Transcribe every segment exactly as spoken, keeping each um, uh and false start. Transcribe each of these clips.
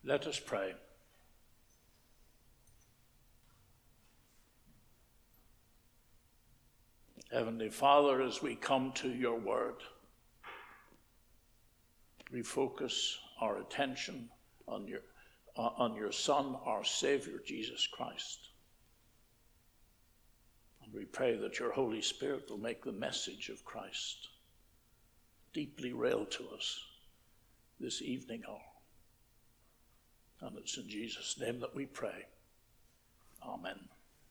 Let us pray. Heavenly Father, as we come to your word, we focus our attention on your, uh, on your Son, our Savior, Jesus Christ. And we pray that your Holy Spirit will make the message of Christ deeply real to us this evening hour. And it's in Jesus' name that we pray. Amen.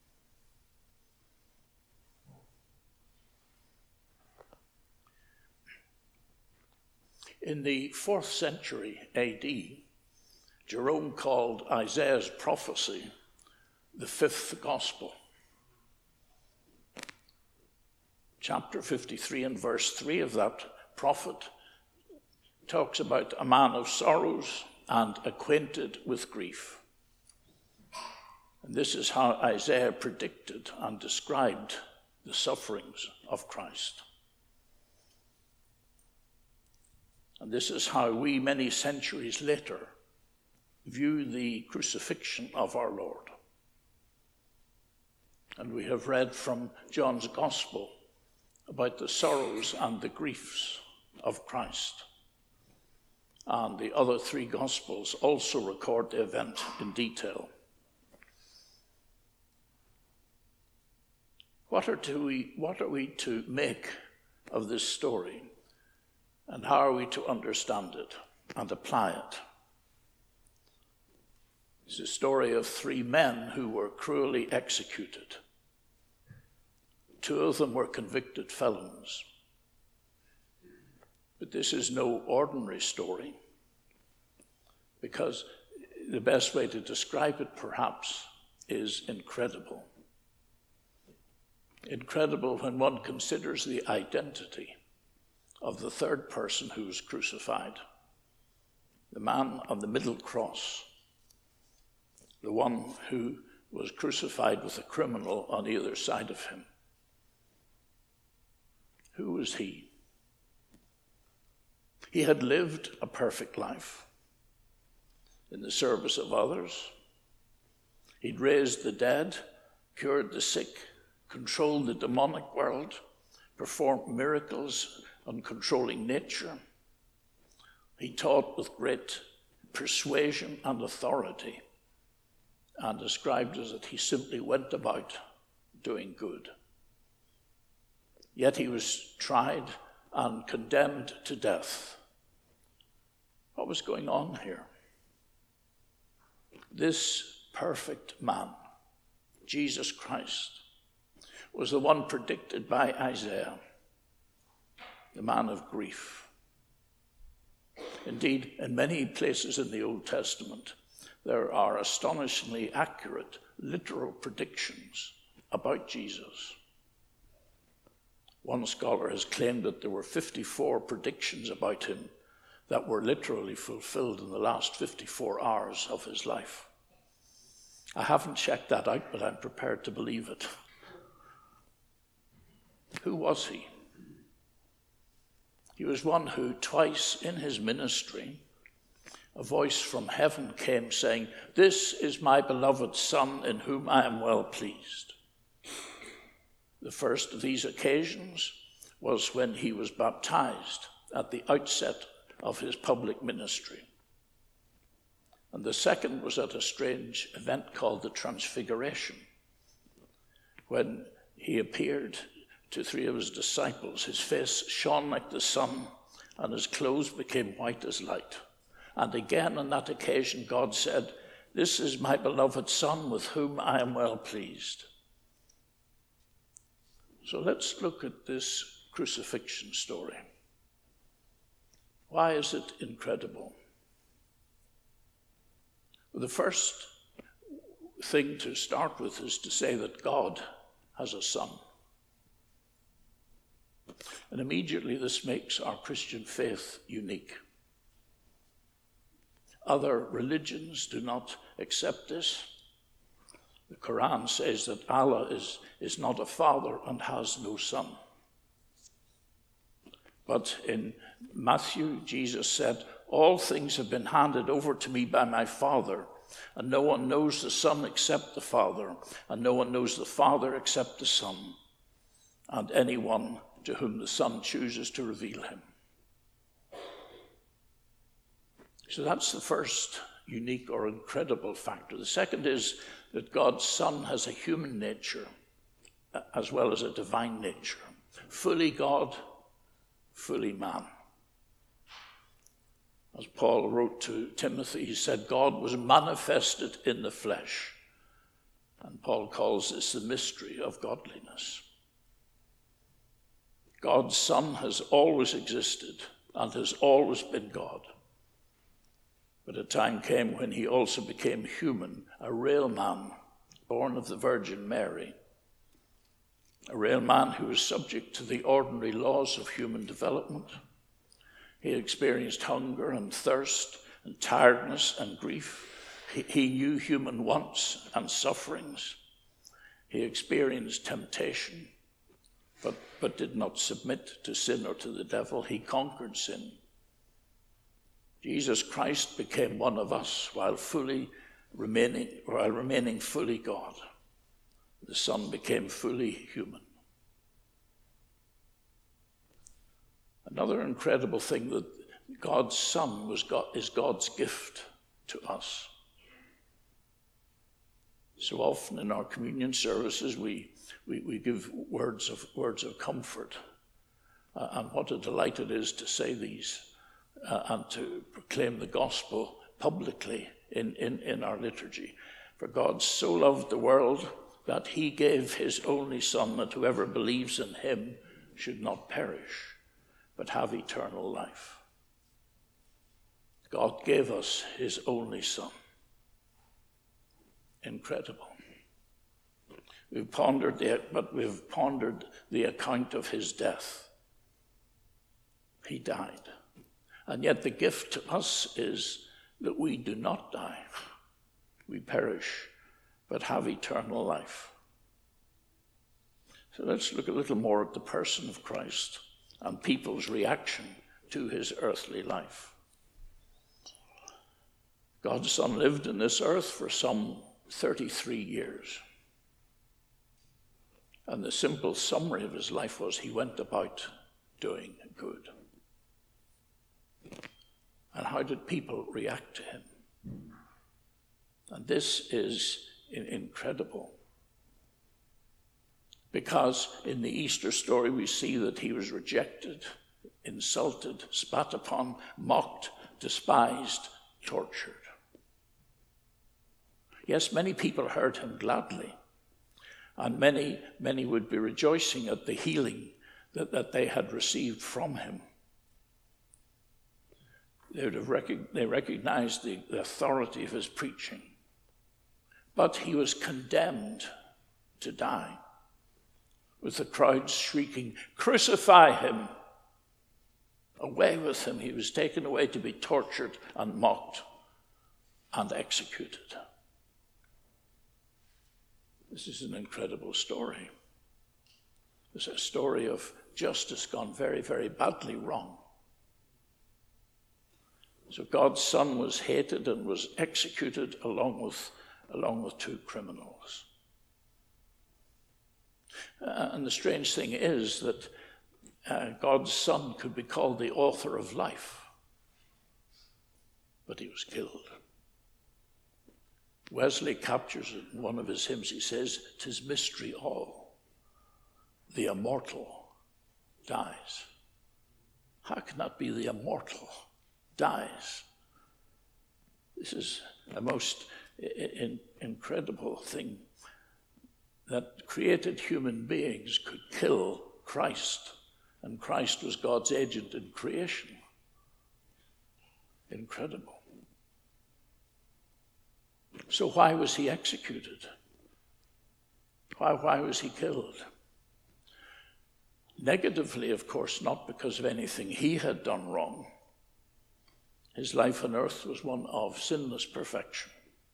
In the fourth century A D, Jerome called Isaiah's prophecy the fifth gospel. Chapter fifty-three and verse three of that prophet talks about a man of sorrows and acquainted with grief. And this is how Isaiah predicted and described the sufferings of Christ. And this is how we, many centuries later, view the crucifixion of our Lord. And we have read from John's Gospel about the sorrows and the griefs of Christ. And the other three Gospels also record the event in detail. What are, to we, what are we to make of this story? And how are we to understand it and apply it? It's a story of three men who were cruelly executed. Two of them were convicted felons. But this is no ordinary story, because the best way to describe it, perhaps, is incredible. Incredible when one considers the identity of the third person who was crucified, the man on the middle cross, the one who was crucified with a criminal on either side of him. Who was he? He had lived a perfect life in the service of others. He'd raised the dead, cured the sick, controlled the demonic world, performed miracles on controlling nature. He taught with great persuasion and authority, and described as that he simply went about doing good. Yet he was tried and condemned to death. What was going on here? This perfect man, Jesus Christ, was the one predicted by Isaiah, the man of grief. Indeed, in many places in the Old Testament, there are astonishingly accurate literal predictions about Jesus. One scholar has claimed that there were fifty-four predictions about him that were literally fulfilled in the last fifty-four hours of his life. I haven't checked that out, but I'm prepared to believe it. Who was he? He was one who twice in his ministry, a voice from heaven came saying, "This is my beloved Son in whom I am well pleased." The first of these occasions was when he was baptized at the outset of his public ministry. And the second was at a strange event called the Transfiguration, when he appeared to three of his disciples. His face shone like the sun, and his clothes became white as light. And again on that occasion, God said, "This is my beloved Son with whom I am well pleased." So let's look at this crucifixion story. Why is it incredible? Well, the first thing to start with is to say that God has a son. And immediately this makes our Christian faith unique. Other religions do not accept this. The Quran says that Allah is, is not a father and has no son. But in Matthew, Jesus said, all things have been handed over to me by my Father, and no one knows the Son except the Father, and no one knows the Father except the Son, and anyone to whom the Son chooses to reveal him. So that's the first unique or incredible factor. The second is that God's Son has a human nature as well as a divine nature. Fully God, fully man. As Paul wrote to Timothy, he said, God was manifested in the flesh. And Paul calls this the mystery of godliness. God's Son has always existed and has always been God. But a time came when he also became human, a real man, born of the Virgin Mary. A real man who was subject to the ordinary laws of human development. He experienced hunger and thirst and tiredness and grief. He, he knew human wants and sufferings. He experienced temptation, but, but did not submit to sin or to the devil. He conquered sin. Jesus Christ became one of us while fully remaining, while remaining fully God. The Son became fully human. Another incredible thing, that God's Son was God, is God's gift to us. So often in our communion services, we, we, we give words of, words of comfort. Uh, and what a delight it is to say these uh, and to proclaim the gospel publicly in, in, in our liturgy. For God so loved the world that he gave his only Son, that whoever believes in him should not perish, but have eternal life. God gave us his only Son. Incredible. We've pondered the, but we've pondered the account of his death. He died. And yet the gift to us is that we do not die. We perish, but have eternal life. So let's look a little more at the person of Christ and people's reaction to his earthly life. God's Son lived in this earth for some thirty-three years. And the simple summary of his life was he went about doing good. And how did people react to him? And this is incredible. Because in the Easter story we see that he was rejected, insulted, spat upon, mocked, despised, tortured. Yes, many people heard him gladly, and many, many would be rejoicing at the healing that, that they had received from him. They would have rec- they recognized the, the authority of his preaching. But he was condemned to die, with the crowd shrieking, "Crucify him!" Away with him. He was taken away to be tortured and mocked and executed. This is an incredible story. It's a story of justice gone very, very badly wrong. So God's Son was hated and was executed along with, along with two criminals. Uh, and the strange thing is that uh, God's Son could be called the author of life, but he was killed. Wesley captures it in one of his hymns. He says, "'Tis mystery all, the immortal dies." How can that be? The immortal dies. This is a most in- incredible thing, that created human beings could kill Christ, and Christ was God's agent in creation. Incredible. So why was he executed? Why, why was he killed? Negatively, of course, not because of anything he had done wrong. His life on earth was one of sinless perfection.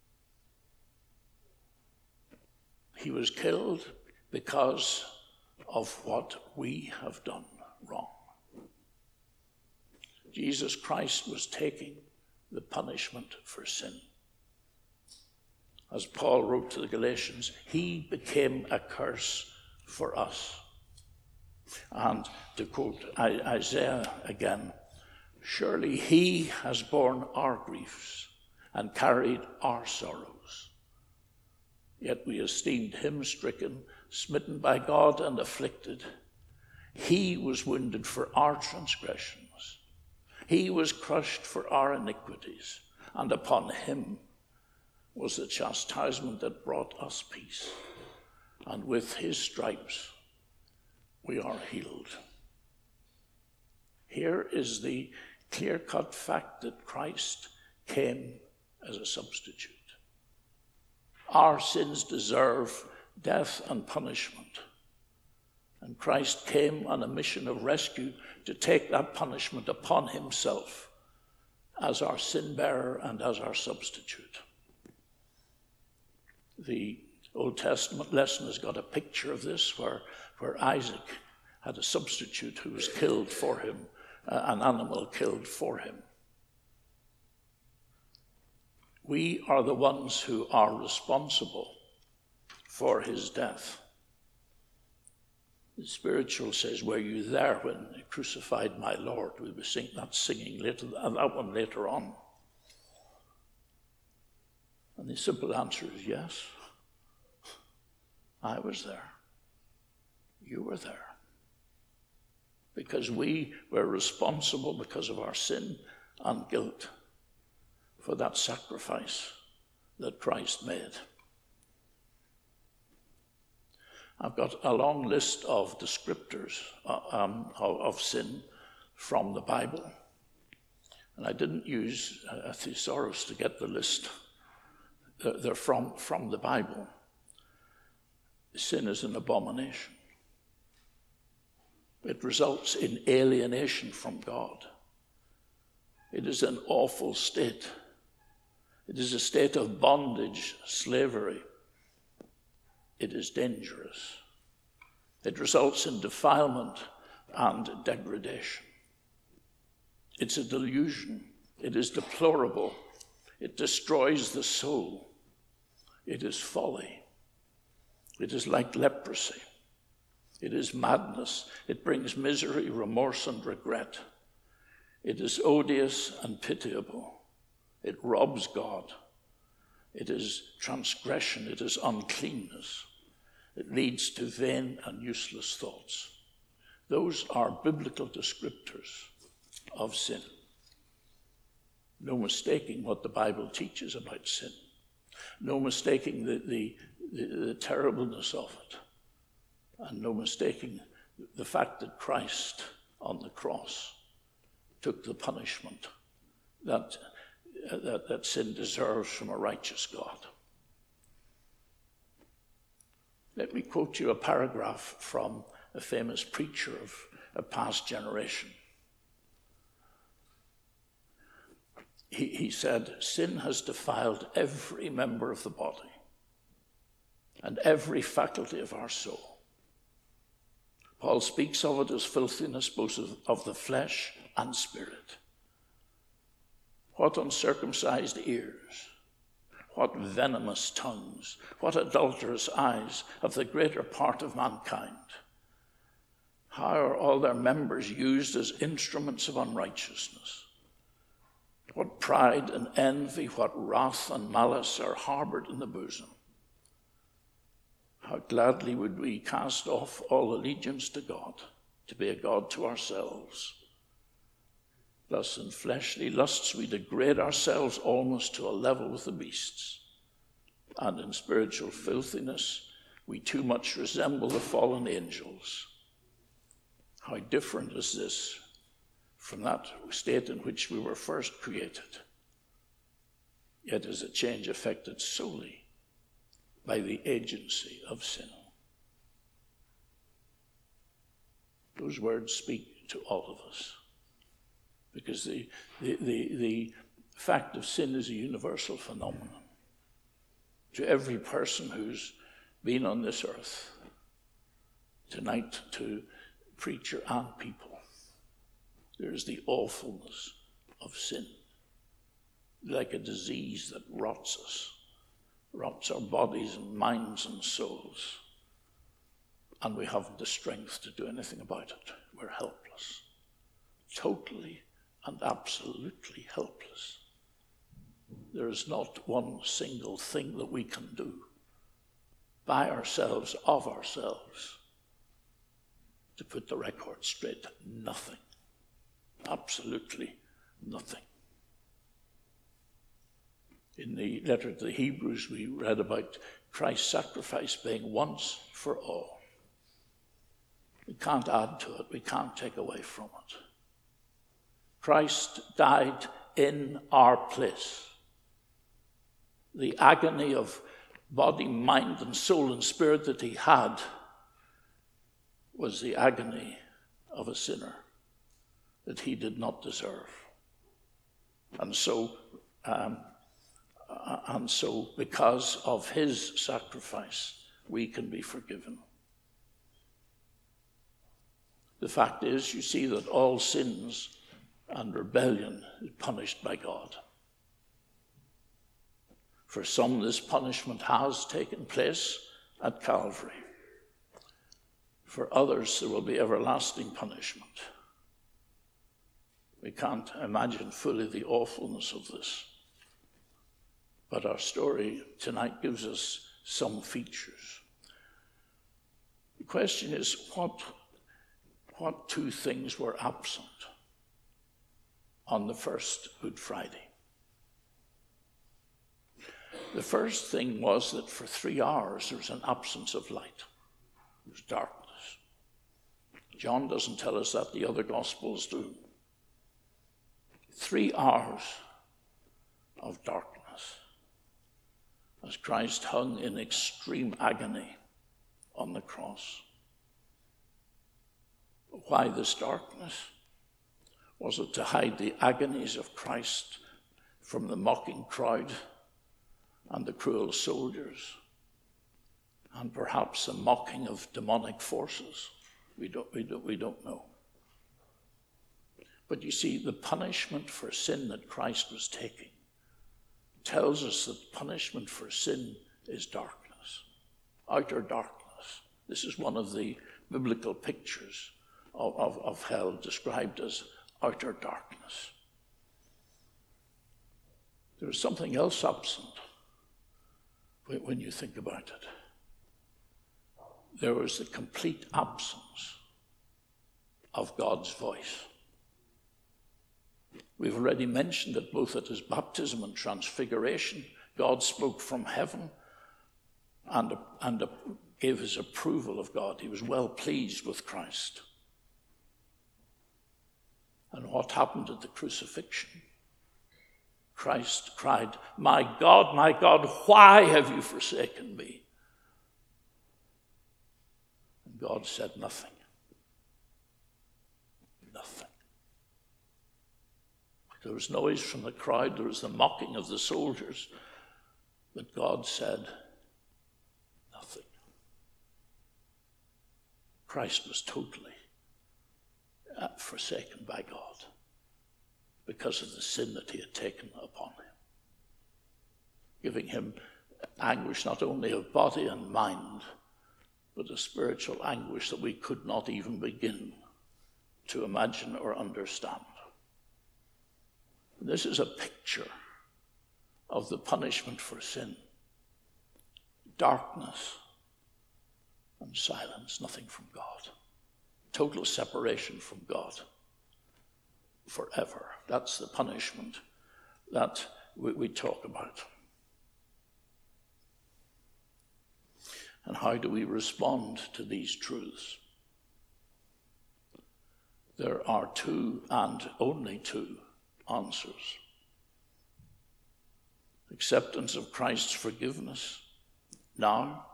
He was killed because of what we have done wrong. Jesus Christ was taking the punishment for sin. As Paul wrote to the Galatians, he became a curse for us. And to quote Isaiah again, surely he has borne our griefs and carried our sorrows. Yet we esteemed him stricken, smitten by God, and afflicted. He was wounded for our transgressions. He was crushed for our iniquities, and upon him was the chastisement that brought us peace. And with his stripes we are healed. Here is the clear-cut fact that Christ came as a substitute. Our sins deserve death and punishment. And Christ came on a mission of rescue to take that punishment upon himself as our sin bearer and as our substitute. The Old Testament lesson has got a picture of this where, where Isaac had a substitute who was killed for him, uh, an animal killed for him. We are the ones who are responsible for his death. The spiritual says, were you there when they crucified my Lord? We will sing that singing later, and that one later on. And the simple answer is yes. I was there. You were there. Because we were responsible because of our sin and guilt for that sacrifice that Christ made. I've got a long list of descriptors uh, um, of, of sin from the Bible. And I didn't use a thesaurus to get the list. They're, they're from, from the Bible. Sin is an abomination. It results in alienation from God. It is an awful state. It is a state of bondage, slavery. It is dangerous. It results in defilement and degradation. It's a delusion. It is deplorable. It destroys the soul. It is folly. It is like leprosy. It is madness. It brings misery, remorse, and regret. It is odious and pitiable. It robs God. It is transgression. It is uncleanness. It leads to vain and useless thoughts. Those are biblical descriptors of sin. No mistaking what the Bible teaches about sin. No mistaking the, the, the, the terribleness of it. And no mistaking the fact that Christ on the cross took the punishment that, uh, that, that sin deserves from a righteous God. Let me quote you a paragraph from a famous preacher of a past generation. He, he said, sin has defiled every member of the body and every faculty of our soul. Paul speaks of it as filthiness both of, of the flesh and spirit. What uncircumcised ears, what venomous tongues, what adulterous eyes of the greater part of mankind. How are all their members used as instruments of unrighteousness? What pride and envy, what wrath and malice are harbored in the bosom. How gladly would we cast off all allegiance to God, to be a God to ourselves. Thus in fleshly lusts we degrade ourselves almost to a level with the beasts. And in spiritual filthiness we too much resemble the fallen angels. How different is this from that state in which we were first created. Yet is a change effected solely by the agency of sin. Those words speak to all of us. Because the, the, the, the fact of sin is a universal phenomenon. To every person who's been on this earth, tonight to preacher and people, There's the awfulness of sin, like a disease that rots us, rots our bodies and minds and souls, and we haven't the strength to do anything about it. We're helpless, totally and absolutely helpless. There is not one single thing that we can do by ourselves, of ourselves, to put the record straight. Nothing. Absolutely nothing. In the letter to the Hebrews, we read about Christ's sacrifice being once for all. We can't add to it. We can't take away from it. Christ died in our place. The agony of body, mind, and soul and spirit that he had was the agony of a sinner that he did not deserve. And so, um, and so because of his sacrifice, we can be forgiven. The fact is, you see that all sins and rebellion is punished by God. For some, this punishment has taken place at Calvary. For others, there will be everlasting punishment. We can't imagine fully the awfulness of this. But our story tonight gives us some features. The question is, what, what two things were absent on the first Good Friday? The first thing was that for three hours there was an absence of light. There was darkness. John doesn't tell us that, the other Gospels do. Three hours of darkness as Christ hung in extreme agony on the cross. Why this darkness? Was it to hide the agonies of Christ from the mocking crowd and the cruel soldiers, and perhaps the mocking of demonic forces? We don't, we don't, we don't know. But you see, the punishment for sin that Christ was taking tells us that punishment for sin is darkness, outer darkness. This is one of the biblical pictures of, of, of hell, described as outer darkness. There is something else absent when you think about it. There was the complete absence of God's voice. We've already mentioned that both at his baptism and transfiguration, God spoke from heaven and, and gave his approval of God. He was well pleased with Christ. And what happened at the crucifixion? Christ cried, "My God, my God, why have you forsaken me?" And God said nothing. Nothing. There was noise from the crowd, there was the mocking of the soldiers, but God said nothing. Christ was totally forsaken by God because of the sin that he had taken upon him, giving him anguish not only of body and mind, but a spiritual anguish that we could not even begin to imagine or understand. This is a picture of the punishment for sin. Darkness and silence, nothing from God. Total separation from God forever. That's the punishment that we, we talk about. And how do we respond to these truths? There are two and only two answers. Acceptance of Christ's forgiveness now,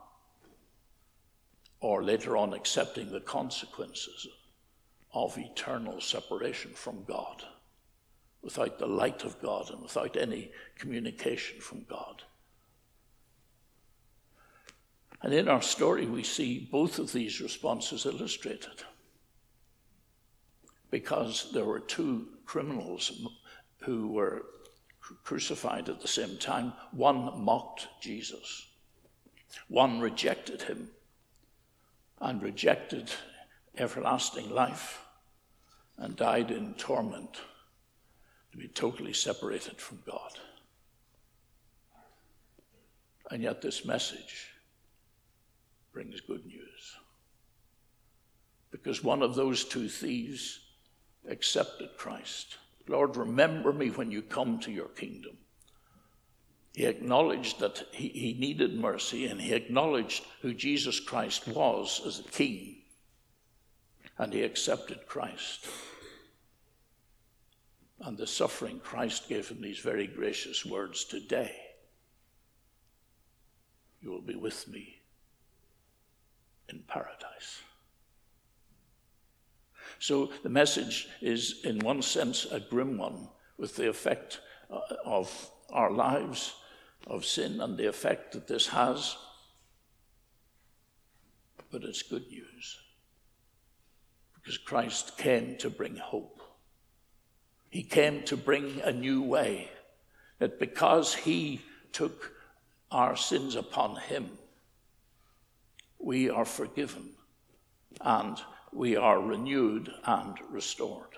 or later on accepting the consequences of eternal separation from God, without the light of God and without any communication from God. And in our story we see both of these responses illustrated. because there were two criminals who were crucified at the same time. One mocked Jesus. One rejected him and rejected everlasting life and died in torment to be totally separated from God. And yet this message brings good news. Because one of those two thieves accepted Christ. Lord, remember me when you come to your kingdom. He acknowledged that he, he needed mercy, and he acknowledged who Jesus Christ was as a king. And he accepted Christ. And the suffering Christ gave him these very gracious words, today you will be with me in paradise. So the message is, in one sense, a grim one, with the effect of our lives of sin and the effect that this has. But it's good news, because Christ came to bring hope. He came to bring a new way, that because he took our sins upon him, we are forgiven and we are renewed and restored.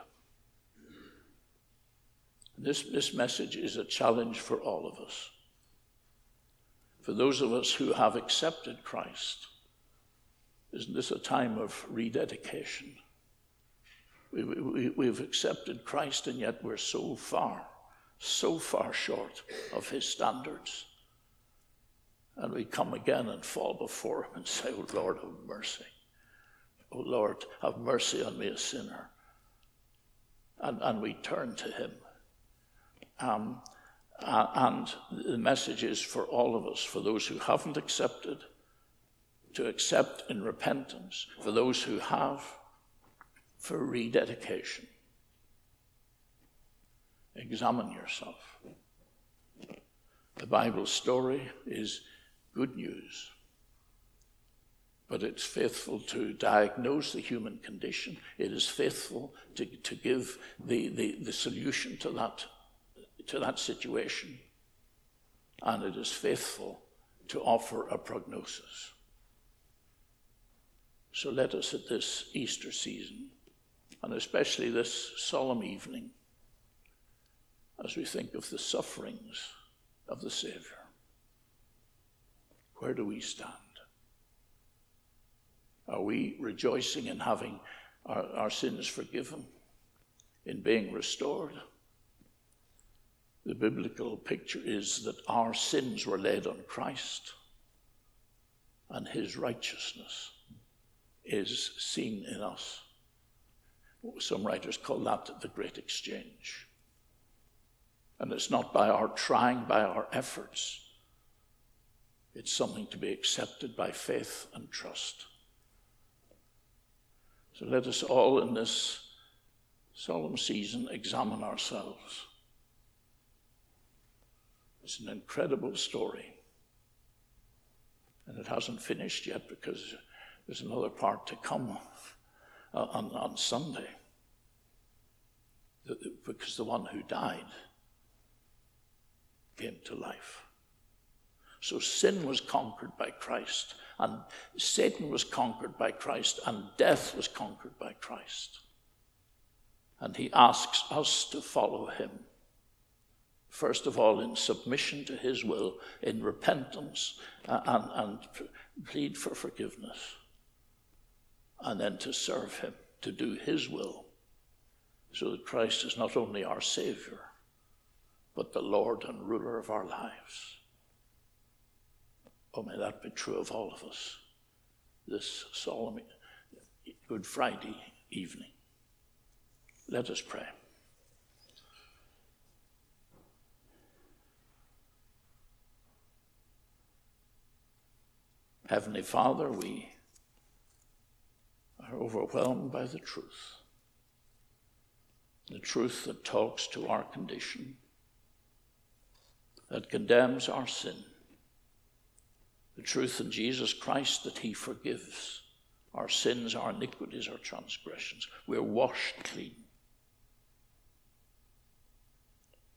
This, this message is a challenge for all of us. For those of us who have accepted Christ, isn't this a time of rededication? We, we, we've accepted Christ, and yet we're so far, so far short of his standards. And we come again and fall before him and say, oh Lord, have mercy. Oh Lord, have mercy on me, a sinner. And, and we turn to him. Um, uh, and the message is for all of us, for those who haven't accepted, to accept in repentance. For those who have, for rededication. Examine yourself. The Bible story is good news, but it's faithful to diagnose the human condition. It is faithful to, to give the, the, the solution to that, to that situation. And it is faithful to offer a prognosis. So let us at this Easter season, and especially this solemn evening, as we think of the sufferings of the Savior, where do we stand? Are we rejoicing in having our, our sins forgiven, in being restored? The biblical picture is that our sins were laid on Christ, and his righteousness is seen in us. Some writers call that the great exchange. And it's not by our trying, by our efforts. It's something to be accepted by faith and trust. So let us all in this solemn season examine ourselves. It's an incredible story. And it hasn't finished yet, because there's another part to come uh, on, on Sunday. The, because the one who died came to life. So sin was conquered by Christ, and Satan was conquered by Christ, and death was conquered by Christ. And he asks us to follow him. First of all, in submission to his will, in repentance, uh, and, and plead for forgiveness. And then to serve him, to do his will, so that Christ is not only our Savior, but the Lord and ruler of our lives. Oh, may that be true of all of us this solemn Good Friday evening. Let us pray. Heavenly Father, we are overwhelmed by the truth. The truth that talks to our condition, that condemns our sin. The truth in Jesus Christ that he forgives our sins, our iniquities, our transgressions. We're washed clean.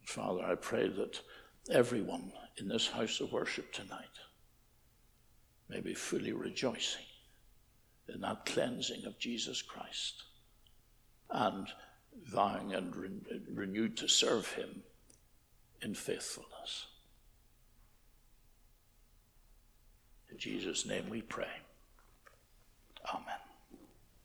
Father, I pray that everyone in this house of worship tonight may be fully rejoicing in that cleansing of Jesus Christ and vowing and re- renewed to serve him in faithfulness. In Jesus' name we pray.